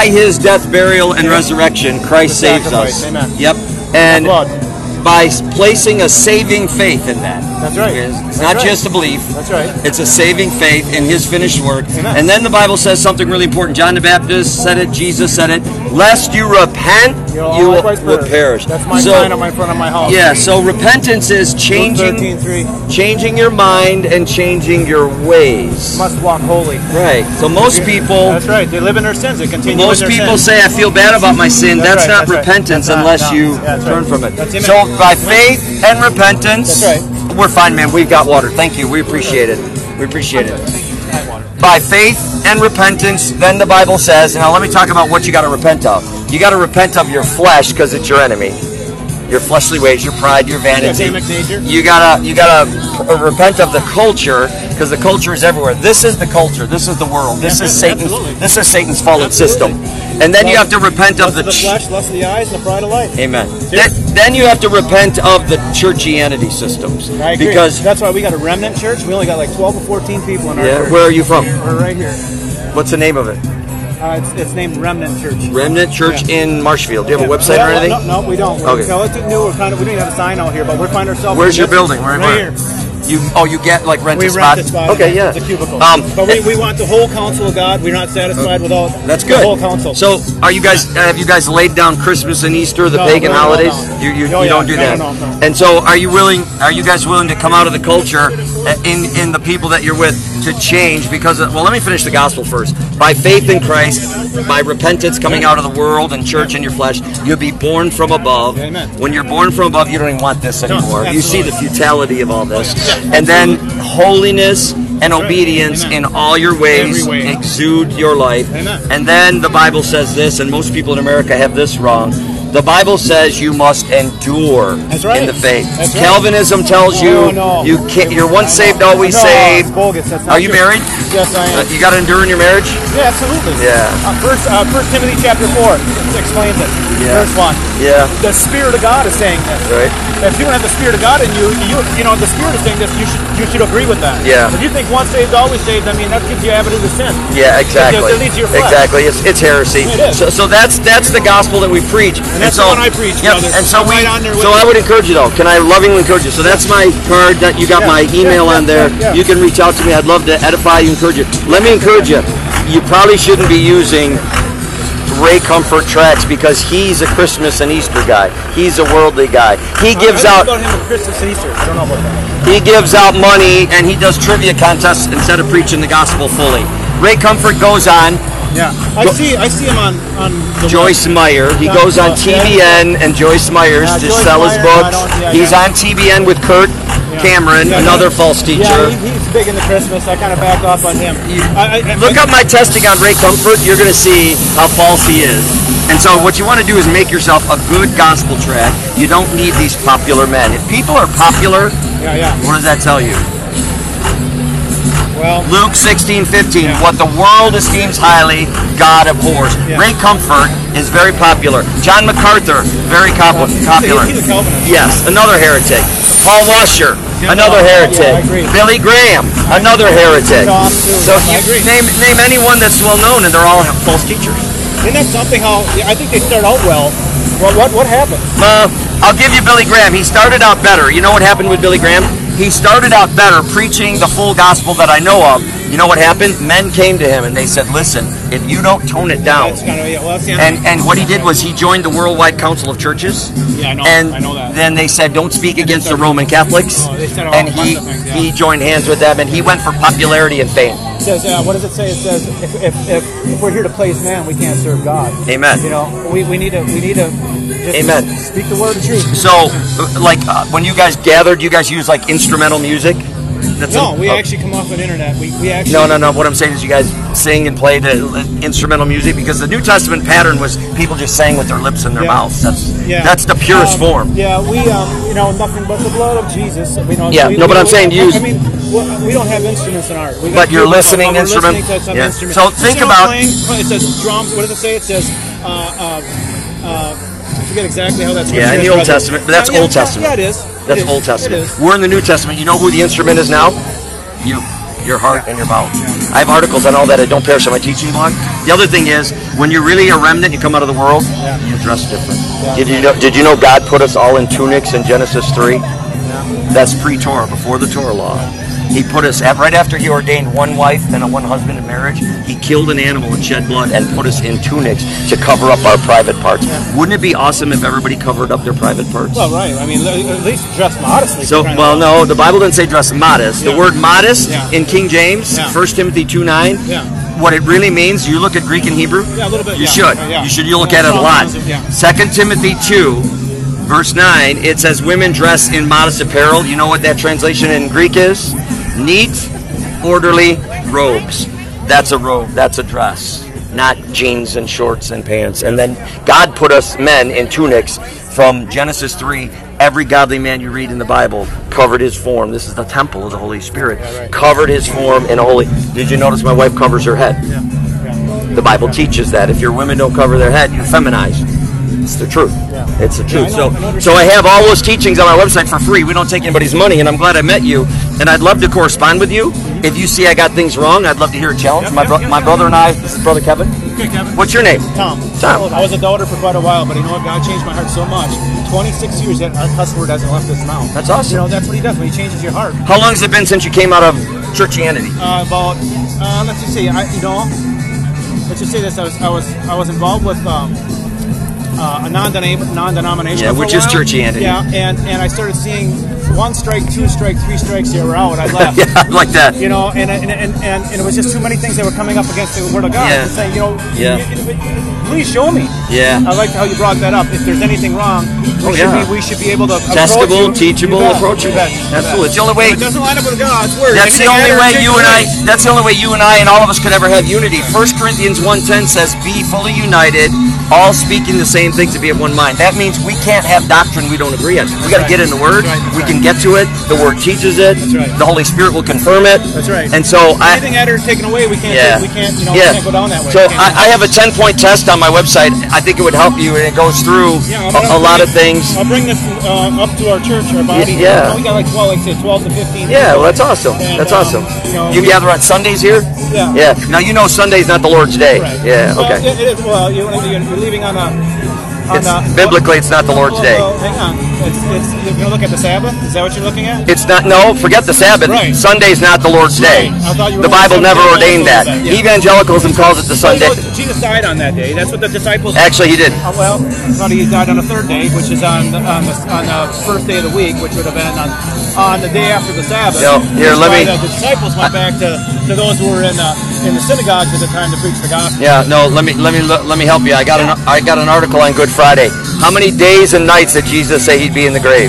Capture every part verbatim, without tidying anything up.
by his death, burial, and resurrection, Christ saves us. Amen. Yep. And by placing a saving faith in that. That's right. It's That's not right. just a belief. That's right. It's a saving faith in his finished work. Amen. And then the Bible says something really important. John the Baptist said it. Jesus said it. Lest you repent, You'll you will, likewise will perish. perish. That's my so, sign on my front of my house. Yeah, so repentance is Luke changing thirteen three. changing your mind and changing your ways. Must walk holy. Right. So most people That's right. They live in their sins. They continue most in their people sins. say I feel bad about my sin. That's That's, right, not that's right. repentance That's not- unless no. you Yeah, that's turn right. from it. That's amen. So by faith and repentance, That's right. we're fine, man. We've got water. Thank you. We appreciate it. We appreciate it. By faith and repentance, then the Bible says, now let me talk about what you got to repent of. You got to repent of your flesh because it's your enemy. Your fleshly ways, your pride, your vanity. Adamic nature. You gotta, you gotta repent of the culture because the culture is everywhere. This is the culture. This is the world. This is Satan's. Absolutely. This is Satan's fallen Absolutely. system. And then you have to repent of Lust the. of the ch- flesh, lust of the eyes, and the pride of life. Amen. Then, then you have to repent of the churchianity systems. I agree. Because that's why we got a remnant church. We only got like twelve or fourteen people in our yeah, church. where are you from? We're right here. What's the name of it? Uh, it's, it's named Remnant Church. Remnant Church Yeah. in Marshfield. Do you have a Yeah. website Well, or anything? No, no, we don't. We're Okay. relatively new. We're kind of, we don't even have a sign out here, but we find ourselves. Where's in your this- building? Where, right where? here. You oh you get like rent We a rent spot. the spot. Okay, yeah. It's a cubicle. Um, but we, we want the whole counsel of God. We're not satisfied without That's the good. whole counsel. So, are you guys? Have you guys laid down Christmas and Easter, the No, pagan no, no, holidays? no. You you, Oh, you yeah. don't do No, that. no, no, no. And so, are you willing? Are you guys willing to come out of the culture in in the people that you're with to change? Because well, let me finish the gospel first. By faith in Christ, by repentance, coming out of the world and church and your flesh, you'll be born from above. Amen. When you're born from above, you don't even want this anymore. You see the absolutely. futility of all this, and then holiness and obedience Amen. in all your ways Every way. exude your life. Amen. And then the Bible says this, and most people in America have this wrong. The Bible says you must endure That's right. in the faith. That's right. Calvinism tells you No, no. you can't. You're once saved, always No, saved. it's bogus. That's not Are you true. married? Yes, I Uh, am. you got to endure in your marriage. Yeah, absolutely. Yeah. Uh, first, uh, First Timothy chapter four explains it. Yeah. Verse one. Yeah. The Spirit of God is saying this. Right. If you don't have the Spirit of God in you, you you know the Spirit is saying this. You should you should agree with that. Yeah. If you think once saved, always saved, I mean that gives you avenue to sin. Yeah, exactly. It leads to your flesh. Exactly. It's, it's heresy. It is. So, so that's that's the gospel that we preach. And that's so, the one I preach, yep, brother. And so I'm we. right on there with so you. I would encourage you though. Can I lovingly encourage you? So that's my card. That you got Yeah, my email yeah, on yeah, there. yeah, yeah. You can reach out to me. I'd love to edify you, encourage you. Let me encourage you. You probably shouldn't be using Ray Comfort tracks because he's a Christmas and Easter guy. He's a worldly guy. He gives I out. don't know about him with Christmas and Easter. I don't know about that. He gives out money and he does trivia contests instead of preaching the gospel fully. Ray Comfort goes on. Yeah, I Go- see. I see him on on the Joyce Meyer. He Yeah, goes on yeah, T V N and Joyce Myers Yeah, to Joyce sell his Meyer, I books. don't- yeah, He's yeah. on T V N with Kurt Yeah. Cameron, Yeah, another yeah. false teacher. Yeah, he, he's big into Christmas. I kind of back off on him. I, I, Look up my testing on Ray Comfort. You're going to see how false he is. And so what you want to do is make yourself a good gospel track. You don't need these popular men. If people are popular, Yeah, yeah. what does that tell you? Well, Luke sixteen fifteen. Yeah. What the world esteems highly, God abhors. Yeah. Ray Comfort is very popular. John MacArthur, very cop- popular. he's a Calvinist. Yes, another heretic. Paul Washer, Yeah, another no, heretic. yeah, I agree. Billy Graham, another heretic. Tom, too. So I you agree. name name anyone that's well known, and they're all false teachers. isn't that something? How I think they start out well. What what what happened? Uh, I'll give you Billy Graham. He started out better. You know what happened with Billy Graham? He started out better preaching the full gospel that I know of. You know what happened? Men came to him and they said, listen, if you don't tone it down. That's kind of yeah. Well, that's the end. And and what he did was he joined the Worldwide Council of Churches. Yeah, I know. And I know that. then they said, don't speak against the Roman Catholics. Oh, they said all And kinds he of things, yeah. he joined hands with them and he went for popularity and fame. It says, uh, what does it say? It says, if, if, if, if we're here to please man, we can't serve God. Amen. You know, we, we need to we need to just Amen. speak the word of truth. So, uh, like, uh, when you guys gathered, you guys use like instrumental music? That's No, a- we oh. actually come off of internet. We we actually No, no, no. What I'm saying is you guys sing and play the uh, instrumental music because the New Testament pattern was people just sang with their lips and their Yeah. mouths. That's Yeah. that's the purest Um, form. Yeah, we um, you know, nothing but the blood of Jesus. We don't. Yeah, we, no, but we, I'm saying I, use- I mean, we we don't have instruments in art. We got But you're people, listening but we're instrument- listening to some yeah. instrument. So You think see what about- playing? It says drums. What does it say? It says. Uh, uh, uh, I forget exactly how that's. Yeah, in the Old Testament, but that's yeah, Old yeah, Testament. Yeah, it is. That's It is. Old Testament. It is. We're in the New Testament. You know who the instrument is now? You. your heart, and your mouth. I have articles on all that. I don't perish on my teaching blog. The other thing is, when you're really a remnant, you come out of the world, you dress different. Did you know? Did you know God put us all in tunics in Genesis three? That's pre-Torah, before the Torah law. He put us, right after he ordained one wife and a one husband in marriage, he killed an animal and shed blood and put us in tunics to cover up our private parts. Yeah. Wouldn't it be awesome if everybody covered up their private parts? Well, right. I mean, at least dress modestly. So, well, no, the Bible didn't say dress modest. Yeah. The word modest yeah. in King James, yeah. First Timothy two nine, yeah. what it really means, you look at Greek and Hebrew? Yeah, a little bit. You yeah. should. Yeah. You should. You look yeah, at it a lot. Yeah. Second Timothy two, verse nine, it says women dress in modest apparel. You know what that translation in Greek is? Neat, orderly robes. That's a robe. That's a dress. Not jeans and shorts and pants. And then God put us men in tunics from Genesis three. Every godly man you read in the Bible covered his form. This is the temple of the Holy Spirit. Yeah, right. Covered his form in a holy. Did you notice my wife covers her head? Yeah. Yeah. The Bible teaches that. If your women don't cover their head, you're feminized. It's the truth. Yeah. It's the truth. Yeah, I know, so, I know so I have all those teachings on our website for free. We don't take anybody's money, and I'm glad I met you. And I'd love to correspond with you. If you see I got things wrong, I'd love to hear a challenge. Yep, my bro- yep, my yep, brother yep. and I. This is brother Kevin. Okay, Kevin. What's your name? Tom. Tom. I was a doubter for quite a while, but you know what? God changed my heart so much. twenty-six years that our customer hasn't left his mouth. That's awesome. You know, that's what he does when he changes your heart. How long has it been since you came out of churchianity? Uh, about uh, let's just say, I, you know, let's just say this. I was I was I was involved with um, uh, a non-denom- non-denominational. Yeah, which is churchianity. Yeah, and and I started seeing one strike, two strike, three strikes. You were out. I left. Yeah, like that. You know, and and, and and and it was just too many things that were coming up against the Word of God. Yeah. And saying, you know, Yeah. y- y- please show me. Yeah. I like how you brought that up. If there's anything wrong, we Oh, should yeah. be we should be able to Testable, approach you. teachable, You bet. approachable. You bet. You bet. Absolutely. It's the only way. If it doesn't line up with God's Word. That's the anything only added or way taken you and I. away. That's the only way you and I and all of us could ever have unity. First Corinthians one ten says, "Be fully united, all speaking the same things, to be of one mind." That means we can't have doctrine we don't agree on. We got to right. get in the Word. That's right. That's we right. can get to it. The Word teaches it. That's right. The Holy Spirit will confirm it. That's right. And so I. Anything added or taken away, we can't. Yeah. We can't. You know, Yeah. we can't go down that way. So We can't. I, I have a ten-point test on my website. I think it would help you, and it goes through Yeah, I'm a, gonna a lot bring of it- things. I'll bring this uh, up to our church, our body. Yeah. You know, we got like twelve, like say twelve to fifteen. Yeah, people. well, that's awesome. And, That's um, awesome. You, know, You we- gather on Sundays here? Yeah. Yeah. Now you know Sunday's not the Lord's day. Right. Yeah. Well, Okay. It, it is. Well, you, you're you're leaving on a. On It's, a biblically, it's not the Lord's well, day. Well, hang on. It's, it's, you're going to look at the Sabbath? Is that what you're looking at? It's not. No, forget the Sabbath. Right. Sunday's not the Lord's day. Right. I thought you were The going Bible to never Sunday, ordained also that. that, yeah. Evangelicalism calls it the Sunday. Well, Jesus died on that day. That's what the disciples. Actually, he didn't. Uh, well, I thought he died on the third day, which is on the, on the on the first day of the week, which would have been on on the day after the Sabbath. No, here, That's let why me- The, the disciples went back to, to those who were in the in the synagogues at the time to preach the gospel. Yeah. No. Let me let me let me help you. I got an I got an article on Good Friday. How many days and nights did Jesus say he'd be in the grave?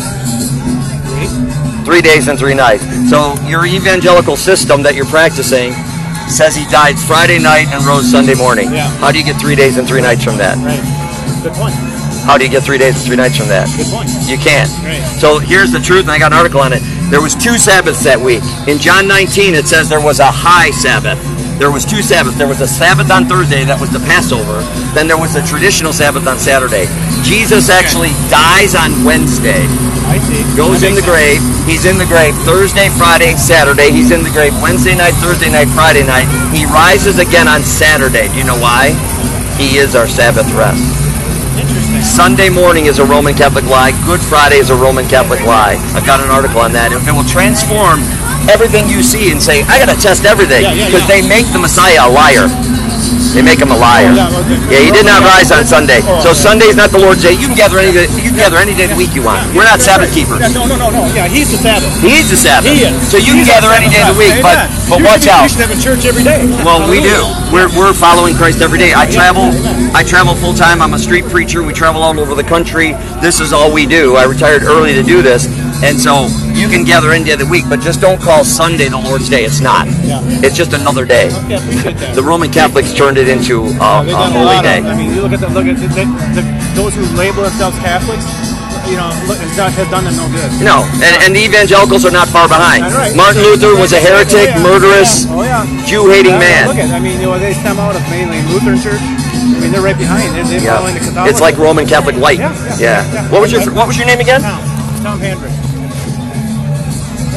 Three days and three nights. So your evangelical system that you're practicing says he died Friday night and rose Sunday morning. Yeah. How do you get three days and three nights from that? Right. Good point. How do you get three days and three nights from that? Good point. You can't. Right. So here's the truth, and I got an article on it. There was two Sabbaths that week. In John nineteen, it says there was a high Sabbath. There was two Sabbaths. There was a Sabbath on Thursday, that was the Passover. Then there was a traditional Sabbath on Saturday. Jesus actually dies on Wednesday, I see. goes That in the makes sense. grave. He's in the grave Thursday, Friday, Saturday. He's in the grave Wednesday night, Thursday night, Friday night. He rises again on Saturday. Do you know why? He is our Sabbath rest. Interesting. Sunday morning is a Roman Catholic lie. Good Friday is a Roman Catholic lie. I've got an article on that. It will transform everything you see and say, I got to test everything. Yeah, yeah, Because yeah. they make the Messiah a liar. They make him a liar. Yeah, well, the- Yeah, he did not rise on Sunday. Oh, So yeah. Sunday's not the Lord's day. You can gather any day, you can gather any day of the week you want. We're not Sabbath keepers. Yeah, no, no, no, no. Yeah, he's the Sabbath. He's the Sabbath. He is. So you can He's gather the any day of the Sabbath. week, but Amen. but You watch should be- out. You should have a church every day. Well, we do. Hallelujah. We're we're following Christ every day. I travel. Amen. I travel full time. I'm a street preacher. We travel all over the country. This is all we do. I retired early to do this, and so you can gather any day of the week, but just don't call Sunday the Lord's day. It's not. Yeah. It's just another day. Okay, I appreciate that. The Roman Catholics turned it into a, They've a done a holy lot day. of. I mean, you look at the look at the, the, the, those who label themselves Catholics. You know, look, it's not, has done them no good. No, and, and the evangelicals are not far behind. That's right. Martin Luther was a heretic, Oh, yeah. murderous, Oh, yeah. Oh, yeah. Jew-hating Yeah, man. Look at, I mean, you know, they stem out of mainly Lutheran Church. I mean, they're right behind. They're, they're Yeah. following the Catholic. It's like Roman Catholic light. Yeah, yeah, Yeah. yeah. What was your What was your name again? Tom, Tom Hendrick.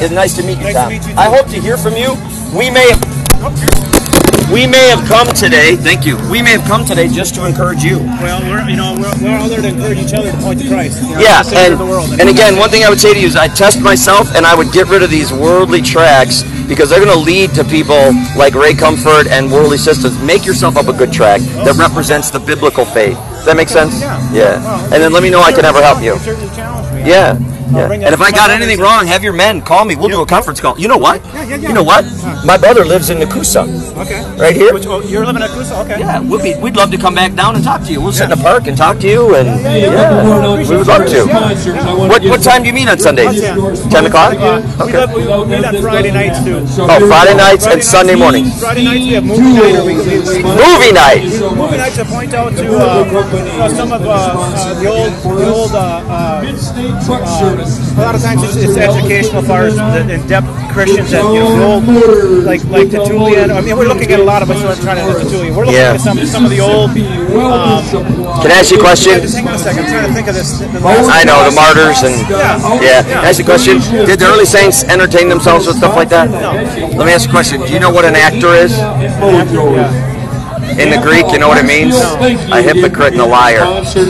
It's nice to meet you, Nice to Tom. meet you, too. I hope to hear from you. We may have, we may have come today. Thank you. We may have come today just to encourage you. Well, we're you know we're, we're all there to encourage each other to point to Christ. You know, Yeah, the Savior and of the world. and again, one thing I would say to you is I test myself, and I would get rid of these worldly tracks because they're going to lead to people like Ray Comfort and worldly systems. Make yourself up a good track that represents the biblical faith. Does that make sense? Yeah. Yeah. Well, And then let me know I can ever help you. certainly challenge me. Yeah. Yeah. bring And that if I to got my anything brothers. wrong, have your men call me. We'll do a conference call. You know what? Yeah, yeah, yeah. You know what? My brother lives in Nakusa. Okay. Right here? Which, oh, you're living at Coosa? Okay. Yeah, we'll be, we'd love to come back down and talk to you. We'll sit in the park and talk to you, and Yeah, yeah, yeah, yeah. we would love to. What what time do you meet on Sundays? Yeah. Ten o'clock? Uh, we, Okay. live, we, we meet on Friday nights too. Oh, Friday nights and Friday Sunday nights- mornings. Friday nights we have movie night. Or we, we, we, Movie night. movie nights to point out to uh, uh, some of uh, uh, the old, the old. Uh, uh, uh, a lot of times it's, it's educational for the in-depth Christians that you know, the old, like like Tertullian. I mean, we're looking at a lot of us who are trying to hit Tertullian. We're looking Yeah. at some some of the old. Um, Can I ask you a question? just hang on a second. I'm trying to think of this. The last- I know the martyrs and Yeah. yeah. Can I ask you a question? Did the early saints entertain themselves with stuff like that? No. Let me ask you a question. Do you know what an actor is? In the Greek, you know what it means? A hypocrite and a liar.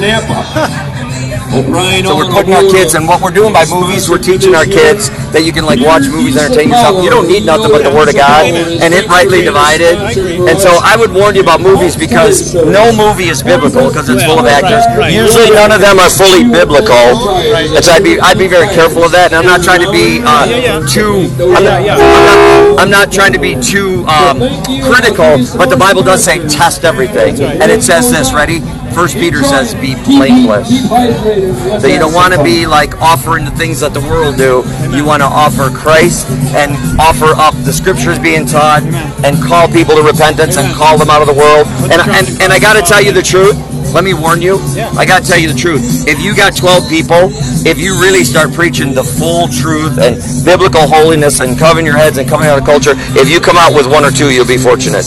So we're putting our kids, and what we're doing by movies, we're teaching our kids that you can like watch movies, entertain yourself. You don't need nothing but the Word of God, and it rightly divided. And so I would warn you about movies because no movie is biblical because it's full of actors. Usually none of them are fully biblical. And so I'd be I'd be very careful of that. And I'm not trying to be uh, too. I'm not, I'm not, I'm not trying to be too um, critical, but the Bible does say test everything, and it says this. Ready? First Peter says, "Be blameless." So you don't want to be like offering the things that the world do. You want to offer Christ and offer up the scriptures being taught and call people to repentance and call them out of the world. And and, and I got to tell you the truth. Let me warn you. I got to tell you the truth. If you got twelve people, if you really start preaching the full truth and biblical holiness and covering your heads and coming out of culture, if you come out with one or two, you'll be fortunate.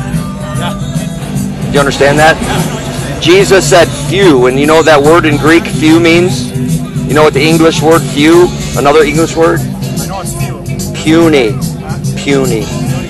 Do you understand that? Jesus said few, and you know what that word in Greek, few, means? You know what the English word few, another English word? I know it's few. Puny. Puny.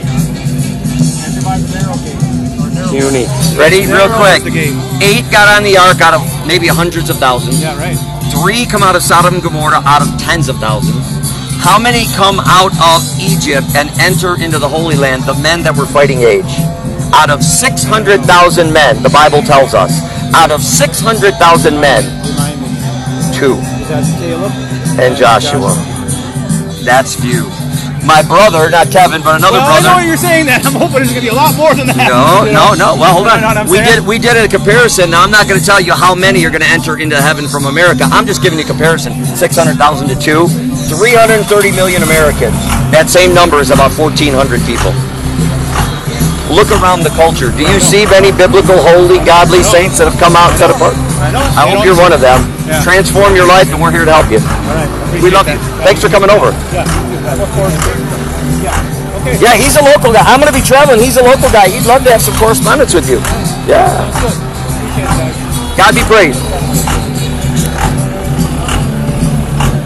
Puny. Ready? Real quick. Eight got on the ark out of maybe hundreds of thousands. Yeah, right. Three come out of Sodom and Gomorrah out of tens of thousands. How many come out of Egypt and enter into the Holy Land, the men that were fighting age? Out of six hundred thousand men, the Bible tells us, out of six hundred thousand men, Remind me. two, Is that Caleb? and Joshua. That's few. My brother, not Kevin, but another Well, I know brother. you're saying that. I'm hoping there's going to be a lot more than that. No, You no, know? no. Well, hold on. You know what I'm We saying? did we did a comparison. Now I'm not going to tell you how many are going to enter into heaven from America. I'm just giving you a comparison. Six hundred thousand to two, three hundred thirty million Americans. That same number is about fourteen hundred people. Look around the culture. Do you see many biblical, holy, godly saints that have come out and set apart? I know. I hope you're one of them. Yeah. Transform your life, and we're here to help you. All right. We love you. Thanks for coming over. Yeah. I look forward to it. Yeah. Okay. Yeah, he's a local guy. I'm going to be traveling. He's a local guy. He'd love to have some correspondence with you. Yeah. Good. Appreciate it, guys. God be praised.